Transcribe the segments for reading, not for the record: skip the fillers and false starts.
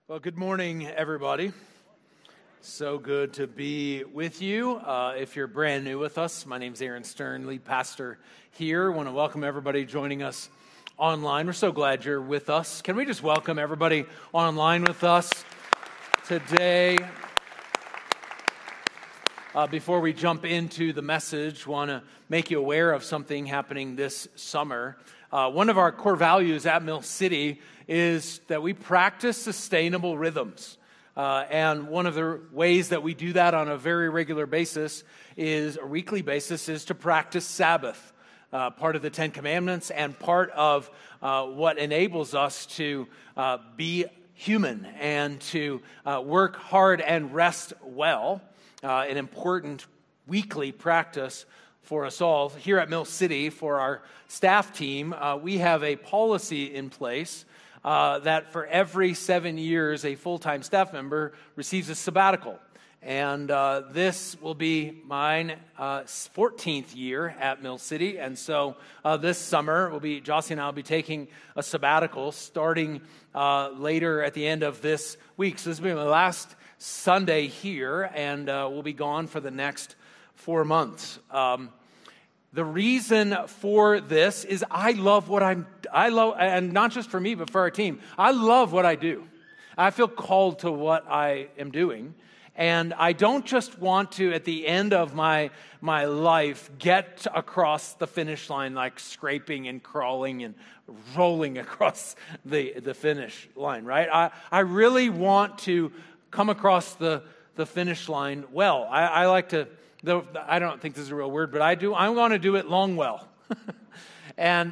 Well, good morning, everybody. So good to be with you. If you're brand new with us, my name's Aaron Stern, lead pastor here. I want to welcome everybody joining us online. We're so glad you're with us. Can we just welcome everybody online with us today? Before we jump into the message, want to make you aware of something happening this summer. One of our core values at Mill City is that we practice sustainable rhythms. And one of the ways that we do that on a very regular basis is, a weekly basis, is to practice Sabbath. Part of the Ten Commandments and part of what enables us to be human and to work hard and rest well. An important weekly practice for us all. Here at Mill City, for our staff team, we have a policy in place that for every 7 years, a full-time staff member receives a sabbatical. And this will be mine 14th year at Mill City. And so this summer, Jocelyn and I will be taking a sabbatical starting later at the end of this week. So this will be my last Sunday here, and we'll be gone for the next 4 months. The reason for this is I love, and not just for me, but for our team. I love what I do. I feel called to what I am doing. And I don't just want to, at the end of my life, get across the finish line like scraping and crawling and rolling across the finish line, right? I really want to come across the finish line well. I like to, though I don't think this is a real word, but I do. I want to do it long well, and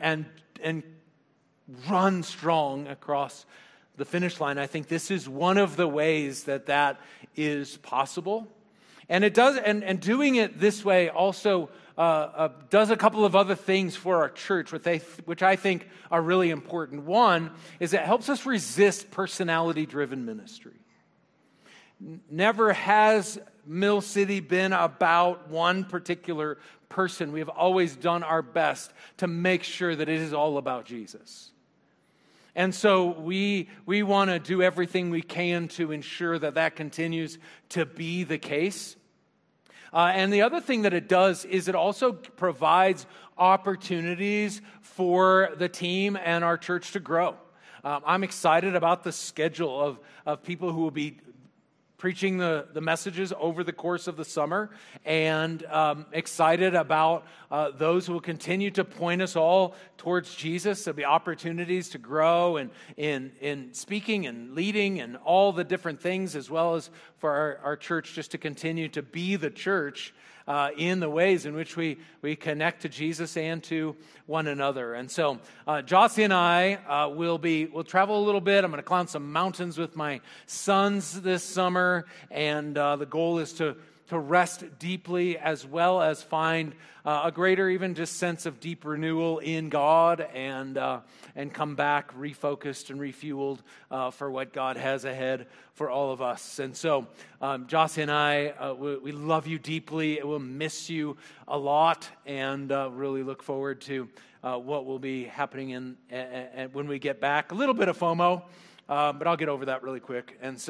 run strong across the finish line. I think this is one of the ways that is possible, and it does. And doing it this way also does a couple of other things for our church, which I think are really important. One is it helps us resist personality-driven ministry. Never has Mill City been about one particular person. We have always done our best to make sure that it is all about Jesus. And so we want to do everything we can to ensure that continues to be the case. And the other thing that it does is it also provides opportunities for the team and our church to grow. I'm excited about the schedule of people who will be preaching the messages over the course of the summer, and excited about those who will continue to point us all towards Jesus. There'll be opportunities to grow in speaking and leading and all the different things, as well as for our church just to continue to be the church in the ways in which we connect to Jesus and to one another. And so Jossie and I we'll travel a little bit. I'm going to climb some mountains with my sons this summer, and the goal is to rest deeply, as well as find a greater even just sense of deep renewal in God, and come back refocused and refueled for what God has ahead for all of us. And so Jossie and I, we love you deeply. We'll miss you a lot, and really look forward to what will be happening when we get back. A little bit of FOMO, but I'll get over that really quick. And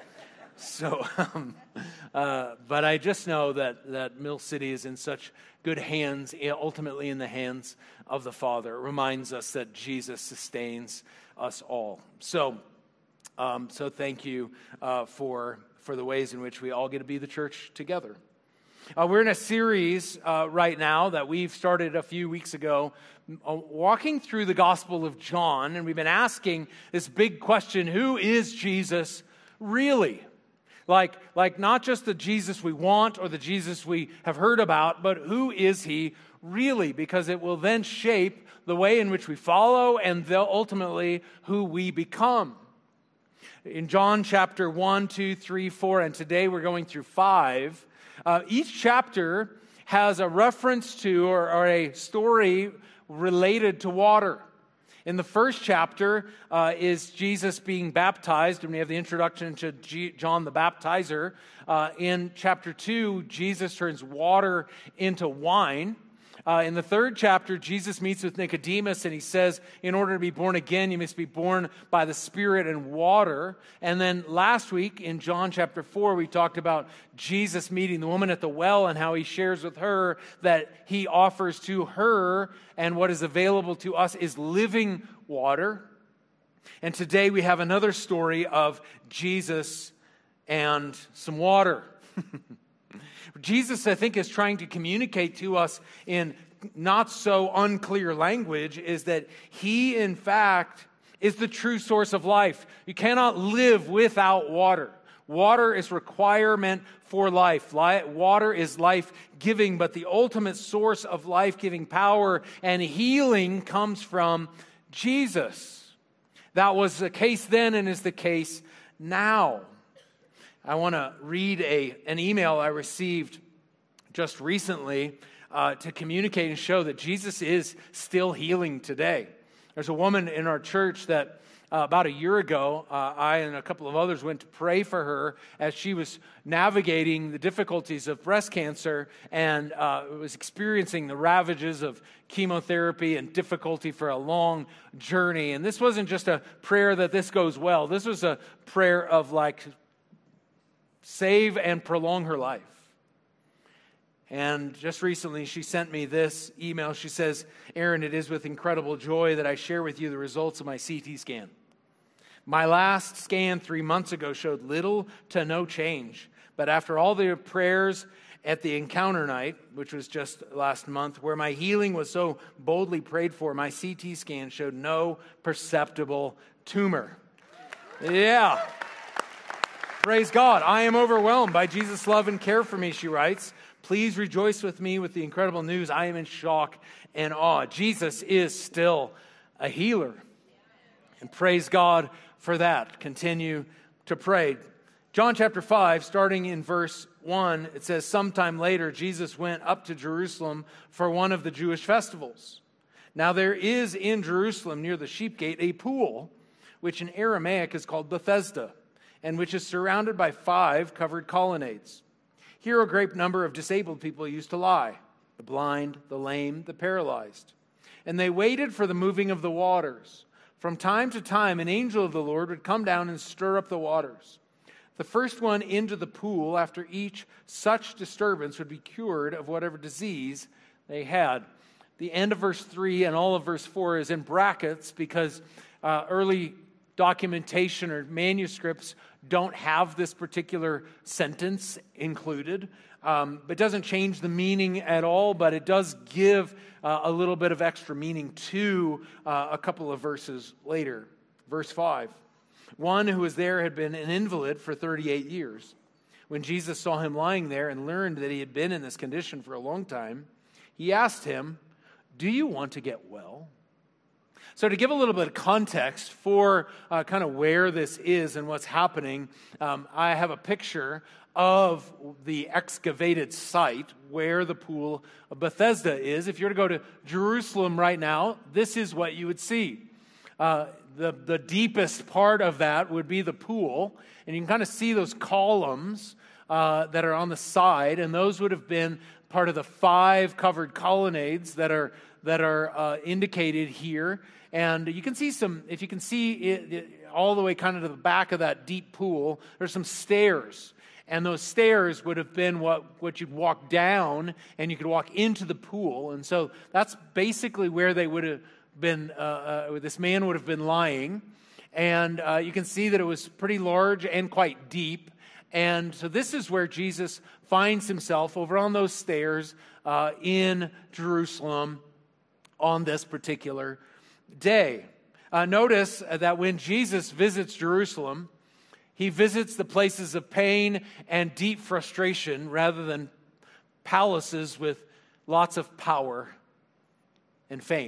but I just know that Mill City is in such good hands, ultimately in the hands of the Father. It reminds us that Jesus sustains us all. So thank you for the ways in which we all get to be the church together. We're in a series right now that we've started a few weeks ago, walking through the Gospel of John, and we've been asking this big question: who is Jesus really? Like not just the Jesus we want or the Jesus we have heard about, but who is he really? Because it will then shape the way in which we follow and ultimately who we become. In John chapter 1, 2, 3, 4, and today we're going through 5, each chapter has a reference to or a story related to water. In the first chapter is Jesus being baptized, and we have the introduction to John the Baptizer. In chapter 2, Jesus turns water into wine. In the 3rd chapter, Jesus meets with Nicodemus, and he says, in order to be born again, you must be born by the Spirit and water. And then last week, in John chapter 4, we talked about Jesus meeting the woman at the well and how he shares with her that he offers to her, and what is available to us is living water. And today we have another story of Jesus and some water. Jesus, I think, is trying to communicate to us in not so unclear language is that he, in fact, is the true source of life. You cannot live without water. Water is requirement for life. Water is life-giving, but the ultimate source of life-giving power and healing comes from Jesus. That was the case then and is the case now. I want to read an email I received just recently to communicate and show that Jesus is still healing today. There's a woman in our church that about a year ago, I and a couple of others went to pray for her as she was navigating the difficulties of breast cancer and was experiencing the ravages of chemotherapy and difficulty for a long journey. And this wasn't just a prayer that this goes well. This was a prayer of save and prolong her life. And just recently, she sent me this email. She says, Aaron, it is with incredible joy that I share with you the results of my CT scan. My last scan 3 months ago showed little to no change. But after all the prayers at the encounter night, which was just last month, where my healing was so boldly prayed for, my CT scan showed no perceptible tumor. Yeah. Praise God. I am overwhelmed by Jesus' love and care for me, she writes. Please rejoice with me with the incredible news. I am in shock and awe. Jesus is still a healer. And praise God for that. Continue to pray. John chapter 5, starting in verse 1, it says, sometime later, Jesus went up to Jerusalem for one of the Jewish festivals. Now there is in Jerusalem near the sheep gate a pool, which in Aramaic is called Bethesda, and which is surrounded by 5 covered colonnades. Here a great number of disabled people used to lie, the blind, the lame, the paralyzed. And they waited for the moving of the waters. From time to time, an angel of the Lord would come down and stir up the waters. The first one into the pool after each such disturbance would be cured of whatever disease they had. The end of verse 3 and all of verse 4 is in brackets because early documentation or manuscripts don't have this particular sentence included. It doesn't change the meaning at all, but it does give a little bit of extra meaning to a couple of verses later. Verse 5. One who was there had been an invalid for 38 years. When Jesus saw him lying there and learned that he had been in this condition for a long time, he asked him, "Do you want to get well?" So to give a little bit of context for kind of where this is and what's happening, I have a picture of the excavated site where the pool of Bethesda is. If you were to go to Jerusalem right now, this is what you would see. The deepest part of that would be the pool, and you can kind of see those columns that are on the side, and those would have been part of the 5 covered colonnades that are indicated here. And you can see if you can see it all the way kind of to the back of that deep pool, there's some stairs. And those stairs would have been what you'd walk down, and you could walk into the pool. And so that's basically where they would have been, this man would have been lying. And you can see that it was pretty large and quite deep. And so this is where Jesus finds himself over on those stairs in Jerusalem on this particular day. Notice that when Jesus visits Jerusalem, he visits the places of pain and deep frustration rather than palaces with lots of power and fame.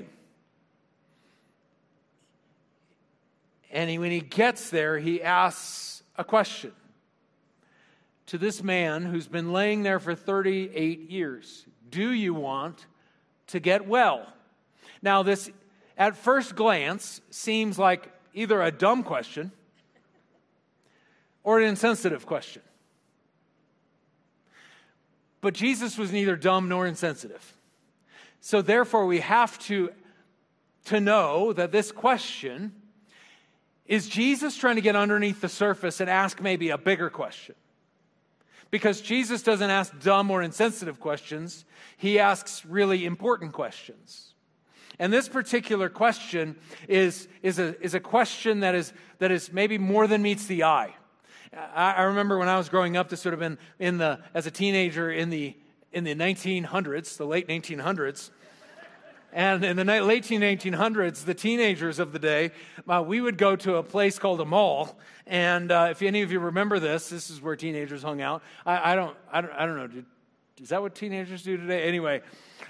And when he gets there, he asks a question to this man who's been laying there for 38 years. Do you want to get well? Now, this, at first glance, seems like either a dumb question or an insensitive question. But Jesus was neither dumb nor insensitive. So therefore, we have to know that this question is Jesus trying to get underneath the surface and ask maybe a bigger question. Because Jesus doesn't ask dumb or insensitive questions. He asks really important questions. And this particular question is a question that is maybe more than meets the eye. I remember when I was growing up, this would have been as a teenager in the 1900s, the late 1900s. And in the late 1800s, the teenagers of the day, we would go to a place called a mall. And if any of you remember this is where teenagers hung out. I don't know. Is that what teenagers do today? Anyway,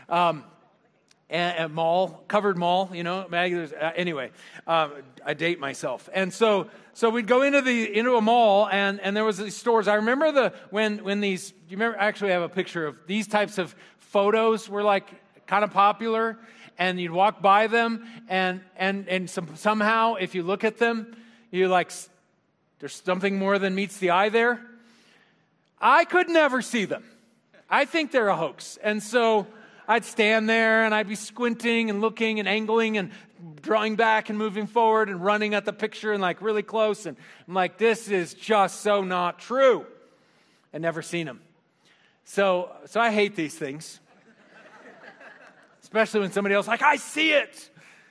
a mall, covered mall, Maggie. Anyway, I date myself. And so we'd go into a mall, and there was these stores. I remember when these. Do you remember? I actually have a picture of these types of photos were like kind of popular, and you'd walk by them, and somehow if you look at them, you're like, there's something more than meets the eye there. I could never see them. I think they're a hoax. And so I'd stand there and I'd be squinting and looking and angling and drawing back and moving forward and running at the picture and like really close. And I'm like, this is just so not true. I'd never seen them. So I hate these things. Especially when somebody else is like, I see it.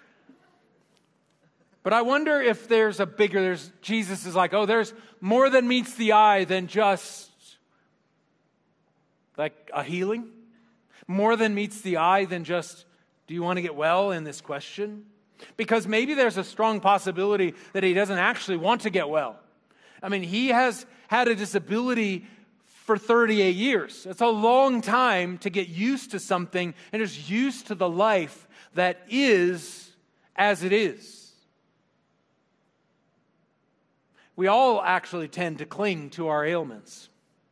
But I wonder if Jesus is like, there's more than meets the eye than just like a healing. More than meets the eye than just, do you want to get well in this question? Because maybe there's a strong possibility that he doesn't actually want to get well. I mean, he has had a disability for 38 years. It's a long time to get used to something and just used to the life that is as it is. We all actually tend to cling to our ailments.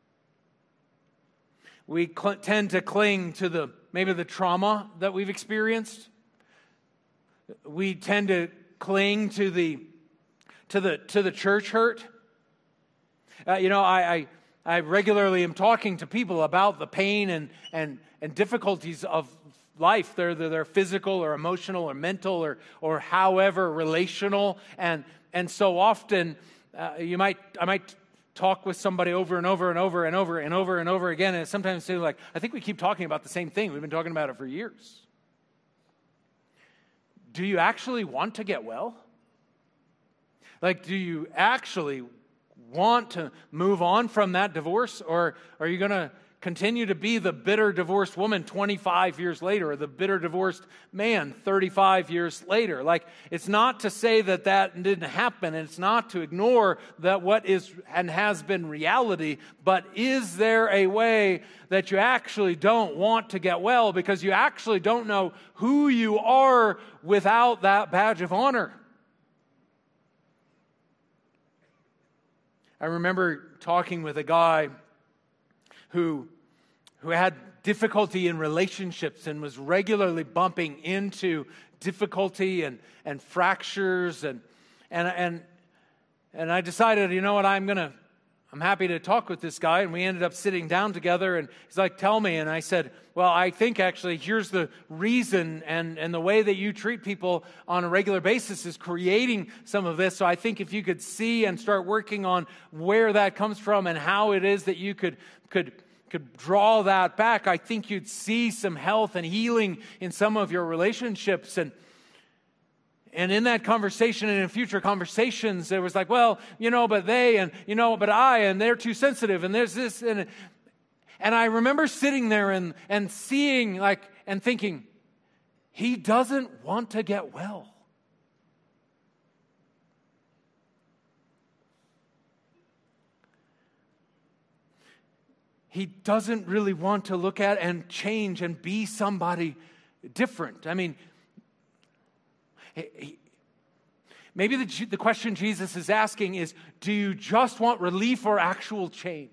We tend to cling to maybe the trauma that we've experienced. We tend to cling to the church hurt. I regularly am talking to people about the pain and difficulties of life. They're physical or emotional or mental or however relational. And so often I might talk with somebody over and over and over and over and over and over again. And it sometimes seems like, I think we keep talking about the same thing. We've been talking about it for years. Do you actually want to get well? Like, do you actually want to move on from that divorce? Or are you going to continue to be the bitter divorced woman 25 years later, or the bitter divorced man 35 years later? Like, it's not to say that didn't happen, and it's not to ignore that what is and has been reality, but is there a way that you actually don't want to get well because you actually don't know who you are without that badge of honor? I remember talking with a guy who had difficulty in relationships and was regularly bumping into difficulty and fractures and I decided, you know what, I'm happy to talk with this guy, and we ended up sitting down together, and he's like, tell me. And I said, well, I think actually here's the reason, and the way that you treat people on a regular basis is creating some of this. So I think if you could see and start working on where that comes from and how it is that you could draw that back, I think you'd see some health and healing in some of your relationships. And in that conversation and in future conversations, it was like, well, but they, and, but I, and they're too sensitive, and there's this. And I remember sitting there and seeing, and thinking, he doesn't want to get well. He doesn't really want to look at and change and be somebody different. I mean, maybe the question Jesus is asking is, do you just want relief or actual change?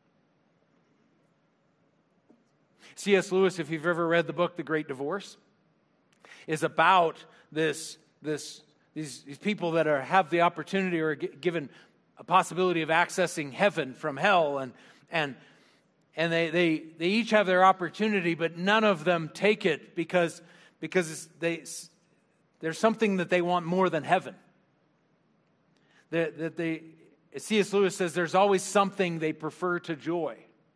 C.S. Lewis, if you've ever read the book The Great Divorce, is about these people that have the opportunity or given a possibility of accessing heaven from hell, And they each have their opportunity, but none of them take it because there's something that they want more than heaven. C.S. Lewis says there's always something they prefer to joy.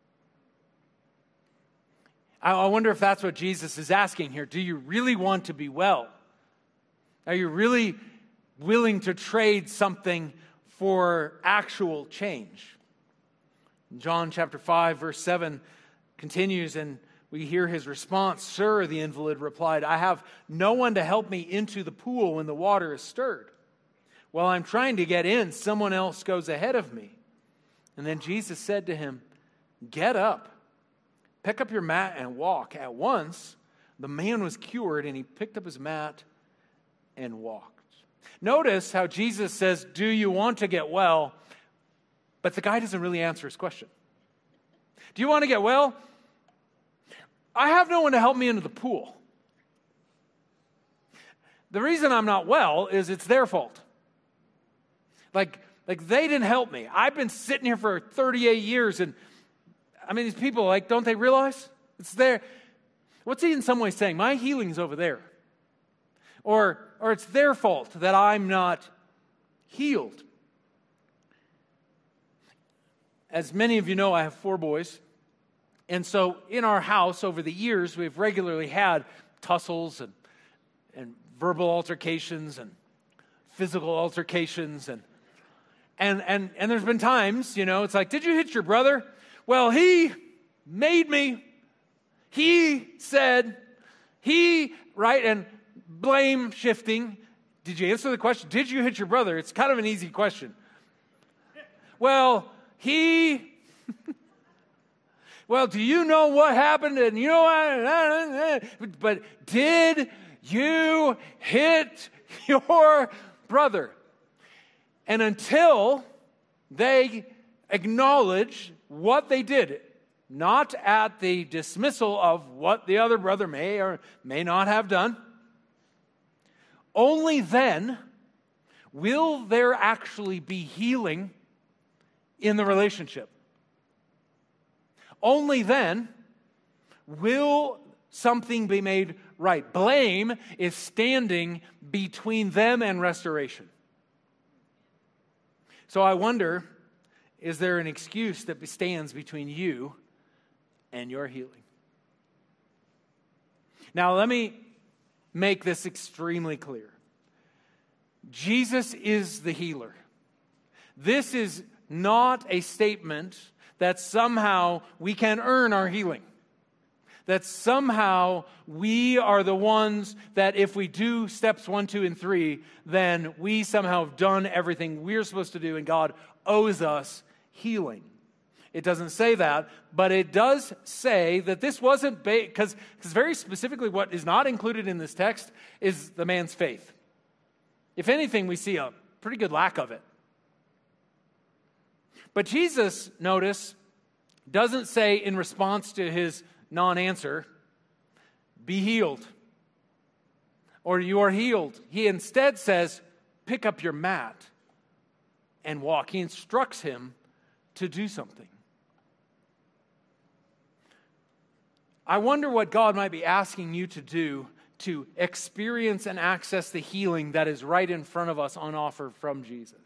I wonder if that's what Jesus is asking here. Do you really want to be well? Are you really willing to trade something for actual change? John chapter 5, verse 7 continues, and we hear his response. Sir, the invalid replied, I have no one to help me into the pool when the water is stirred. While I'm trying to get in, someone else goes ahead of me. And then Jesus said to him, get up, pick up your mat and walk. At once, the man was cured, and he picked up his mat and walked. Notice how Jesus says, do you want to get well? But the guy doesn't really answer his question. Do you want to get well? I have no one to help me into the pool. The reason I'm not well is it's their fault. Like they didn't help me. I've been sitting here for 38 years, and I mean, these people, don't they realize? It's there. What's he in some way saying? My healing's over there. Or it's their fault that I'm not healed. As many of you know, I have 4 boys. And so in our house over the years, we've regularly had tussles and verbal altercations and physical altercations. And there's been times, it's like, did you hit your brother? Well, he made me. He said, right? And blame shifting. Did you answer the question? Did you hit your brother? It's kind of an easy question. Well, well, do you know what happened? And you know what? But did you hit your brother? And until they acknowledge what they did, not at the dismissal of what the other brother may or may not have done, only then will there actually be healing in the relationship. Only then will something be made right. Blame is standing between them and restoration. So I wonder, is there an excuse that stands between you and your healing? Now, let me make this extremely clear. Jesus is the healer. This is not a statement that somehow we can earn our healing. That somehow we are the ones that if we do steps 1, 2, and 3, then we somehow have done everything we're supposed to do and God owes us healing. It doesn't say that, but it does say that this wasn't because very specifically what is not included in this text is the man's faith. If anything, we see a pretty good lack of it. But Jesus, notice, doesn't say in response to his non-answer, be healed, or you are healed. He instead says, pick up your mat and walk. He instructs him to do something. I wonder what God might be asking you to do to experience and access the healing that is right in front of us on offer from Jesus.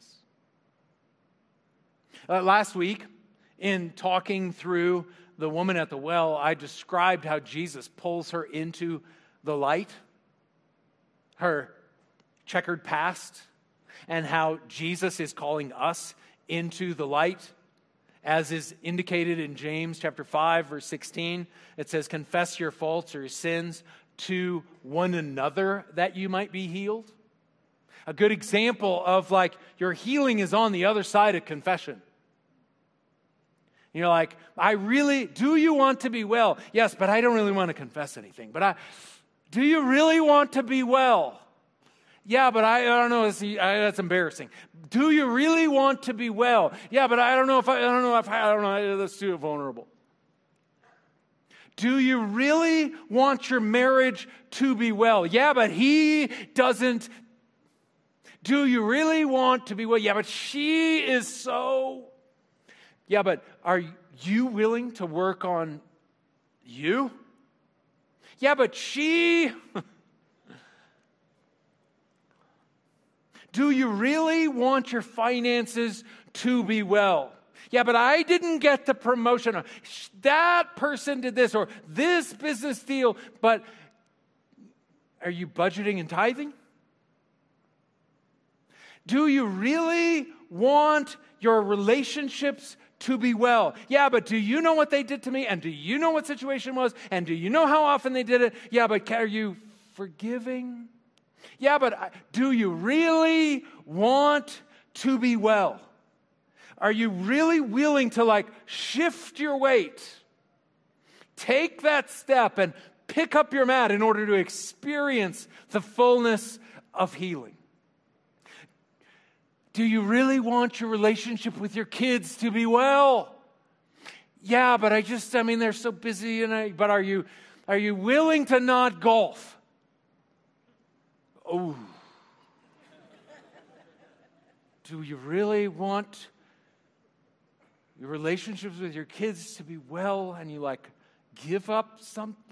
Last week, in talking through the woman at the well, I described how Jesus pulls her into the light, her checkered past, and how Jesus is calling us into the light. As is indicated in James chapter 5, verse 16, it says, confess your faults or your sins to one another that you might be healed. A good example of your healing is on the other side of confession. You're like, do you want to be well? Yes, but I don't really want to confess anything. But do you really want to be well? Yeah, but I don't know. That's embarrassing. Do you really want to be well? Yeah, but I don't know. That's too vulnerable. Do you really want your marriage to be well? Yeah, but he doesn't. Do you really want to be well? Yeah, but she is so. Yeah, but are you willing to work on you? Yeah, but she... Do you really want your finances to be well? Yeah, but I didn't get the promotion. Or that person did this, or this business deal. But are you budgeting and tithing? Do you really want your relationships to be well? Yeah, but do you know what they did to me? And do you know what situation was? And do you know how often they did it? Yeah, but are you forgiving? Yeah, but do you really want to be well? Are you really willing to shift your weight? Take that step and pick up your mat in order to experience the fullness of healing. Do you really want your relationship with your kids to be well? Yeah, but they're so busy but are you willing to not golf? Oh. Do you really want your relationships with your kids to be well, and you give up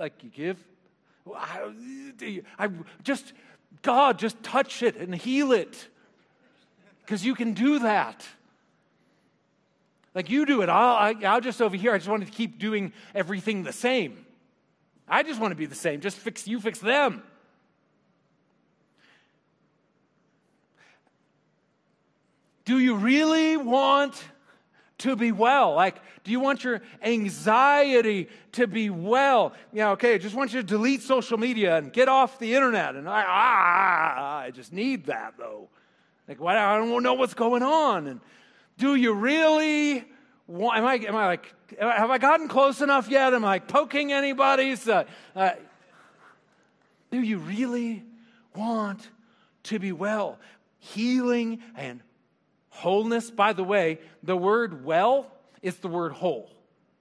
God, just touch it and heal it, because you can do that. You do it. I'll just over here. I just want to keep doing everything the same. I just want to be the same. Just fix them. Do you really want to be well? Do you want your anxiety to be well? Yeah, okay, I just want you to delete social media and get off the internet. And I just need that, though. Why? I don't know what's going on. And do you really want, have I gotten close enough yet? Am I poking anybody's? Do you really want to be well? Healing and wholeness. By the way, the word well is the word whole,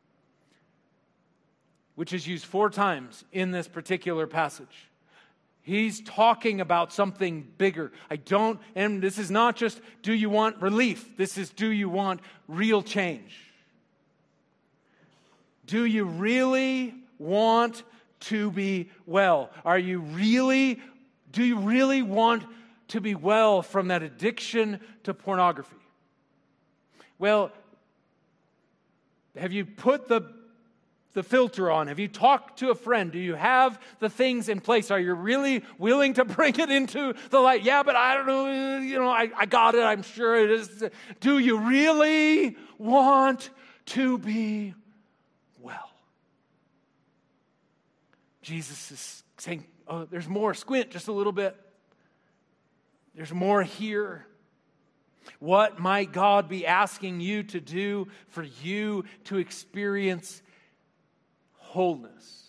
which is used 4 times in this particular passage. He's talking about something bigger. And this is not just, do you want relief? This is, do you want real change? Do you really want to be well? Do you really want to be well from that addiction to pornography? Well, have you put the filter on? Have you talked to a friend? Do you have the things in place? Are you really willing to bring it into the light? Yeah, but I don't know, I got it, I'm sure it is. Do you really want to be well? Jesus is saying, oh, there's more. Squint just a little bit. There's more here. What might God be asking you to do for you to experience wholeness?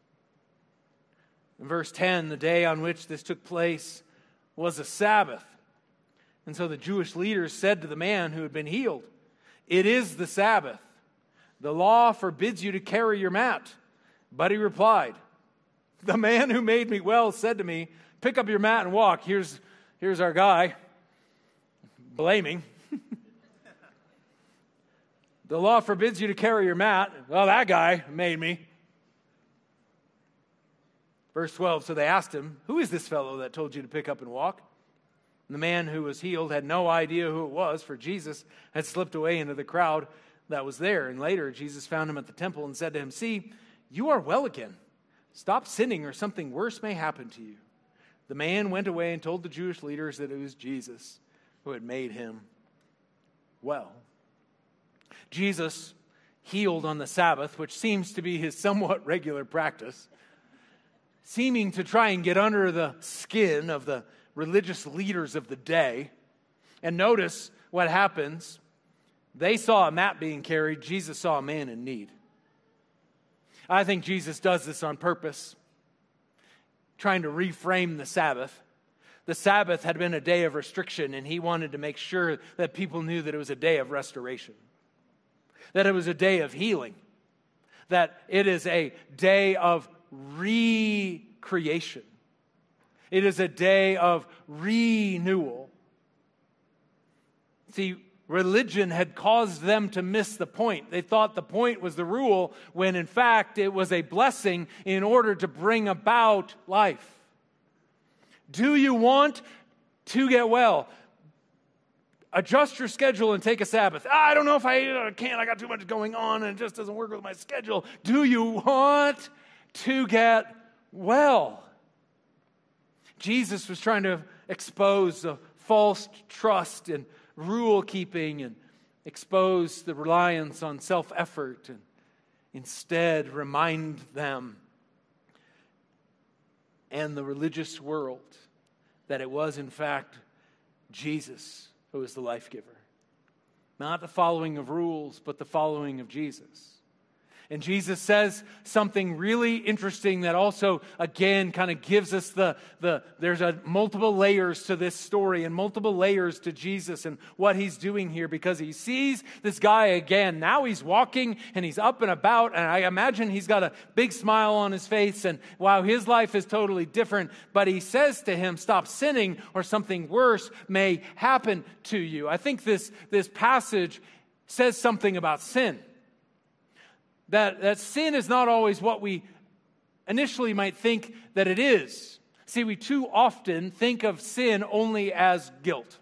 In verse 10, the day on which this took place was a Sabbath. And so the Jewish leaders said to the man who had been healed, "It is the Sabbath. The law forbids you to carry your mat." But he replied, "The man who made me well said to me, 'Pick up your mat and walk.'" Here's our guy blaming. The law forbids you to carry your mat. Well, that guy made me. Verse 12, so they asked him, "Who is this fellow that told you to pick up and walk?" And the man who was healed had no idea who it was, for Jesus had slipped away into the crowd that was there. And later, Jesus found him at the temple and said to him, "See, you are well again. Stop sinning or something worse may happen to you." The man went away and told the Jewish leaders that it was Jesus who had made him well. Jesus healed on the Sabbath, which seems to be his somewhat regular practice, seeming to try and get under the skin of the religious leaders of the day. And notice what happens. They saw a mat being carried. Jesus saw a man in need. I think Jesus does this on purpose, trying to reframe the Sabbath. The Sabbath had been a day of restriction, and he wanted to make sure that people knew that it was a day of restoration, that it was a day of healing, that it is a day of recreation. It is a day of renewal. See, religion had caused them to miss the point. They thought the point was the rule, when in fact it was a blessing in order to bring about life. Do you want to get well? Adjust your schedule and take a Sabbath. I don't know if I can. I got too much going on and it just doesn't work with my schedule. Do you want to get well? Jesus was trying to expose the false trust and rule keeping and expose the reliance on self-effort, and instead remind them and the religious world that it was in fact Jesus who is the life giver. Not the following of rules, but the following of Jesus. And Jesus says something really interesting that also, again, kind of gives us there's multiple layers to this story and multiple layers to Jesus and what he's doing here, because he sees this guy again. Now he's walking and he's up and about, and I imagine he's got a big smile on his face, and wow, his life is totally different. But he says to him, stop sinning or something worse may happen to you. I think this passage says something about sin. That sin is not always what we initially might think that it is. See, we too often think of sin only as guilt.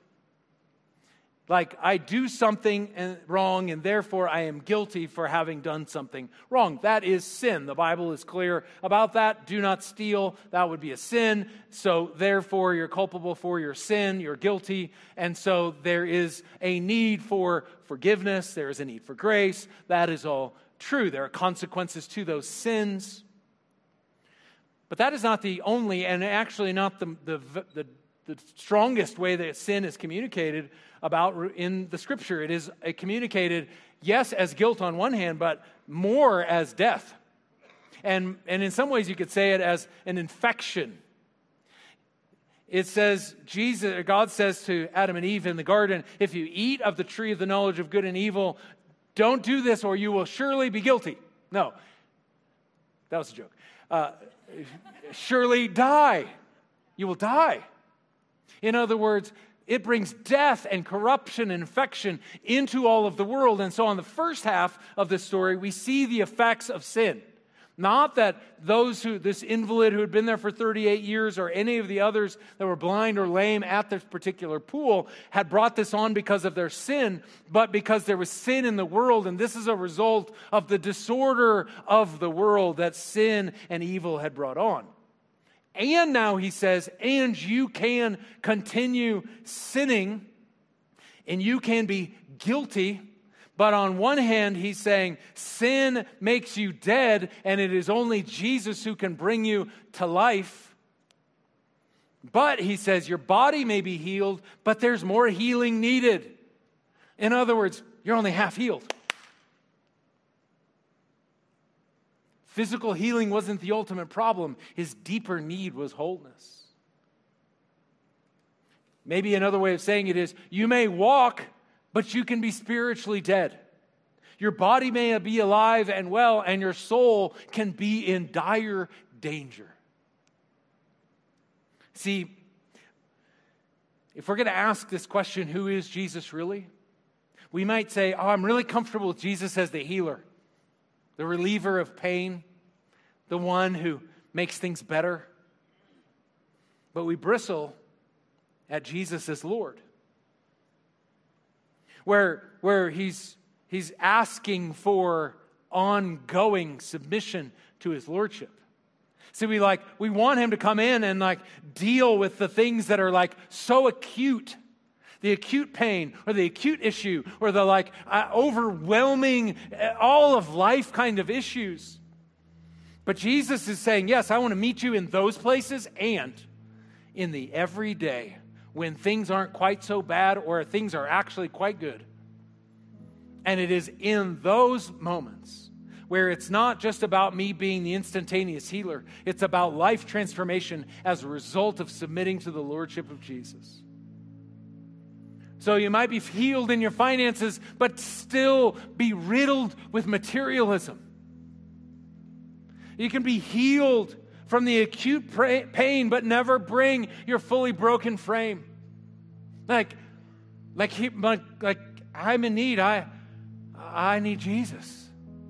Like, I do something wrong and therefore I am guilty for having done something wrong. That is sin. The Bible is clear about that. Do not steal. That would be a sin. So therefore you're culpable for your sin. You're guilty. And so there is a need for forgiveness. There is a need for grace. That is all true. There are consequences to those sins. But that is not the only, and actually not the strongest way that sin is communicated about in the Scripture. It is communicated, yes, as guilt on one hand, but more as death. And in some ways you could say it as an infection. It says, God says to Adam and Eve in the garden, if you eat of the tree of the knowledge of good and evil, don't do this or you will surely be guilty. No, that was a joke. Surely die. You will die. In other words, it brings death and corruption and infection into all of the world. And so on the first half of this story, we see the effects of sin. Not that this invalid who had been there for 38 years or any of the others that were blind or lame at this particular pool had brought this on because of their sin, but because there was sin in the world, and this is a result of the disorder of the world that sin and evil had brought on. And now he says, and you can continue sinning, and you can be guilty. But on one hand, he's saying sin makes you dead, and it is only Jesus who can bring you to life. But he says your body may be healed, but there's more healing needed. In other words, you're only half healed. Physical healing wasn't the ultimate problem. His deeper need was wholeness. Maybe another way of saying it is, you may walk, but you can be spiritually dead. Your body may be alive and well, and your soul can be in dire danger. See, if we're going to ask this question, who is Jesus really? We might say, I'm really comfortable with Jesus as the healer, the reliever of pain, the one who makes things better. But we bristle at Jesus as Lord. Where he's asking for ongoing submission to his lordship. See, we want him to come in and deal with the things that are so acute, the acute pain or the acute issue or the overwhelming all of life kind of issues. But Jesus is saying, yes, I want to meet you in those places and in the everyday, when things aren't quite so bad or things are actually quite good. And it is in those moments where it's not just about me being the instantaneous healer. It's about life transformation as a result of submitting to the lordship of Jesus. So you might be healed in your finances, but still be riddled with materialism. You can be healed from the acute pain, but never bring your fully broken frame. I'm in need. I need Jesus.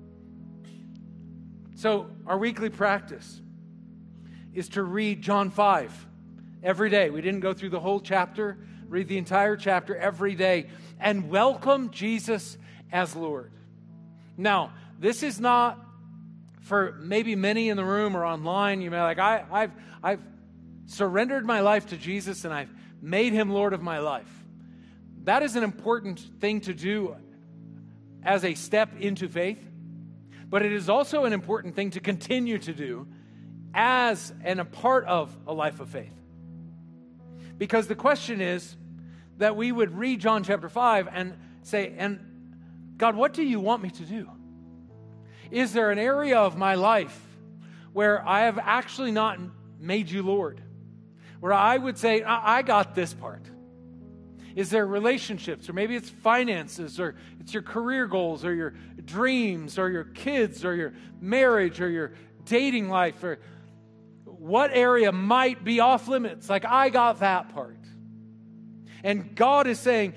So our weekly practice is to read John 5 every day. We didn't go through the whole chapter. Read the entire chapter every day and welcome Jesus as Lord. Now, this is not for maybe many in the room or online. You may be like, I've surrendered my life to Jesus and I've made him Lord of my life. That is an important thing to do as a step into faith, but it is also an important thing to continue to do as and a part of a life of faith. Because the question is that we would read John chapter 5 and say, and God, what do you want me to do? Is there an area of my life where I have actually not made you Lord? Where I would say, I got this part. Is there relationships, or maybe it's finances, or it's your career goals, or your dreams, or your kids, or your marriage, or your dating life, or what area might be off limits? Like, I got that part. And God is saying,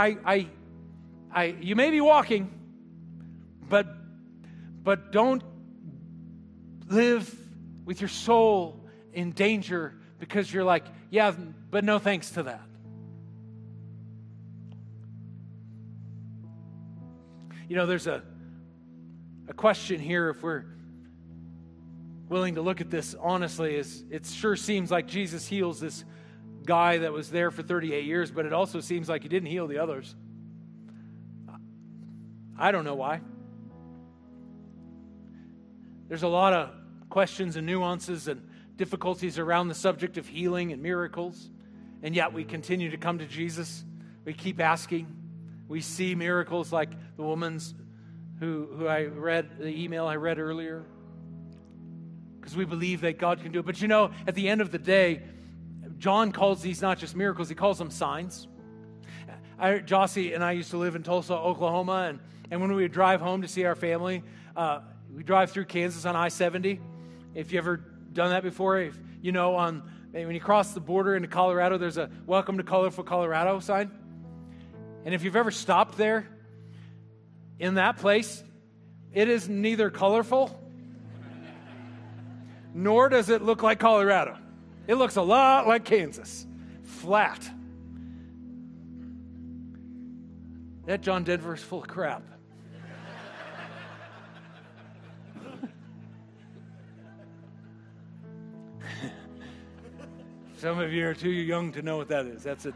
you may be walking, but don't live with your soul in danger because you're like, yeah, but no thanks to that. You know, there's a question here, if we're willing to look at this honestly, is it sure seems like Jesus heals this guy that was there for 38 years, but it also seems like he didn't heal the others. I don't know why. There's a lot of questions and nuances and difficulties around the subject of healing and miracles, and yet we continue to come to Jesus. We keep asking. We see miracles like the woman's who I read, the email I read earlier, because we believe that God can do it. But you know, at the end of the day, John calls these not just miracles, he calls them signs. Jossie and I used to live in Tulsa, Oklahoma, and when we would drive home to see our family, we drive through Kansas on I-70. If you ever done that before, if you know, when you cross the border into Colorado, there's a Welcome to Colorful Colorado sign. And if you've ever stopped there, in that place, it is neither colorful, nor does it look like Colorado. It looks a lot like Kansas, flat. That John Denver is full of crap. Some of you are too young to know what that is. That's it.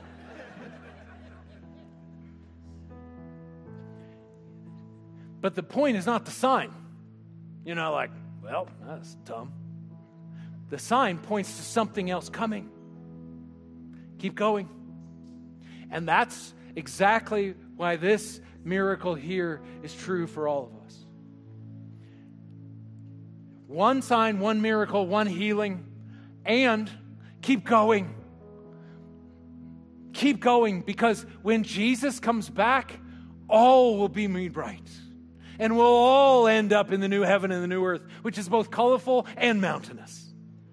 But the point is not the sign. You're not like, well, that's dumb. The sign points to something else coming. Keep going. And that's exactly why this miracle here is true for all of us. One sign, one miracle, one healing, and keep going. Keep going, because when Jesus comes back, all will be made right. And we'll all end up in the new heaven and the new earth, which is both colorful and mountainous.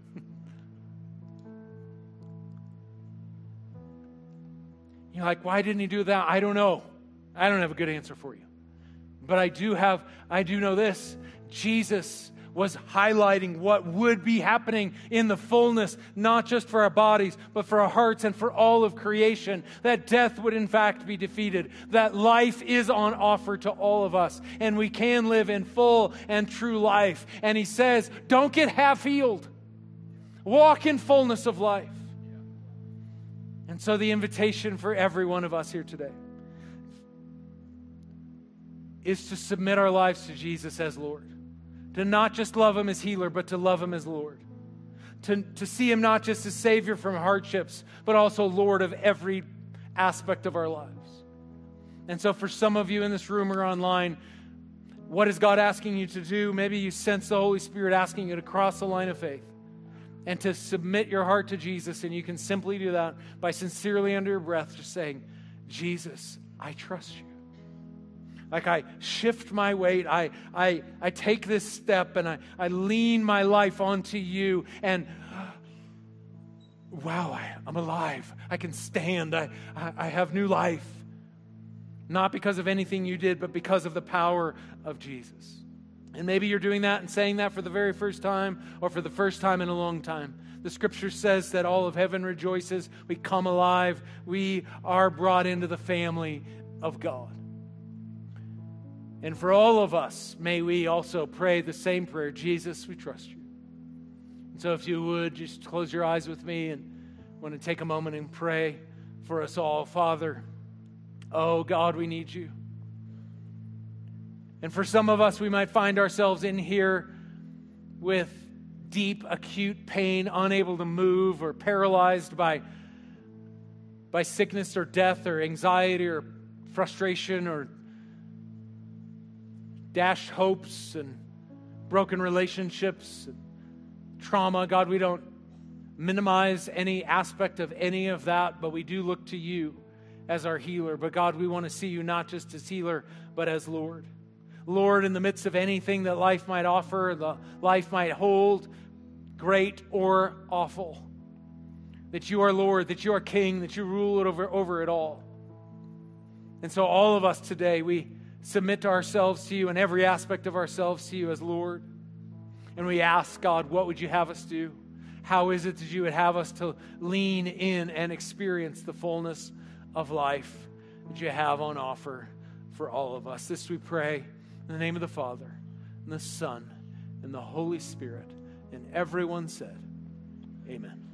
You're like, why didn't he do that? I don't know. I don't have a good answer for you. But I do know this. Jesus was highlighting what would be happening in the fullness, not just for our bodies, but for our hearts and for all of creation, that death would in fact be defeated, that life is on offer to all of us, and we can live in full and true life. And he says, don't get half-healed. Walk in fullness of life. And so the invitation for every one of us here today is to submit our lives to Jesus as Lord. To not just love him as healer, but to love him as Lord. To see him not just as Savior from hardships, but also Lord of every aspect of our lives. And so for some of you in this room or online, what is God asking you to do? Maybe you sense the Holy Spirit asking you to cross the line of faith and to submit your heart to Jesus. And you can simply do that by sincerely under your breath just saying, Jesus, I trust you. Like I shift my weight, I take this step and I lean my life onto you, and wow, I'm alive. I can stand. I have new life. Not because of anything you did, but because of the power of Jesus. And maybe you're doing that and saying that for the very first time or for the first time in a long time. The scripture says that all of heaven rejoices. We come alive. We are brought into the family of God. And for all of us, may we also pray the same prayer. Jesus, we trust you. And so if you would, just close your eyes with me, and I want to take a moment and pray for us all. Father, oh God, we need you. And for some of us, we might find ourselves in here with deep, acute pain, unable to move, or paralyzed by sickness or death or anxiety or frustration or dashed hopes and broken relationships and trauma. God, we don't minimize any aspect of any of that, but we do look to you as our healer. But God, we want to see you not just as healer, but as Lord. Lord, in the midst of anything that life might offer, the life might hold, great or awful, that you are Lord, that you are King, that you rule it over it all. And so all of us today, we submit ourselves to you and every aspect of ourselves to you as Lord. And we ask, God, what would you have us do? How is it that you would have us to lean in and experience the fullness of life that you have on offer for all of us? This we pray in the name of the Father, and the Son, and the Holy Spirit. And everyone said, amen.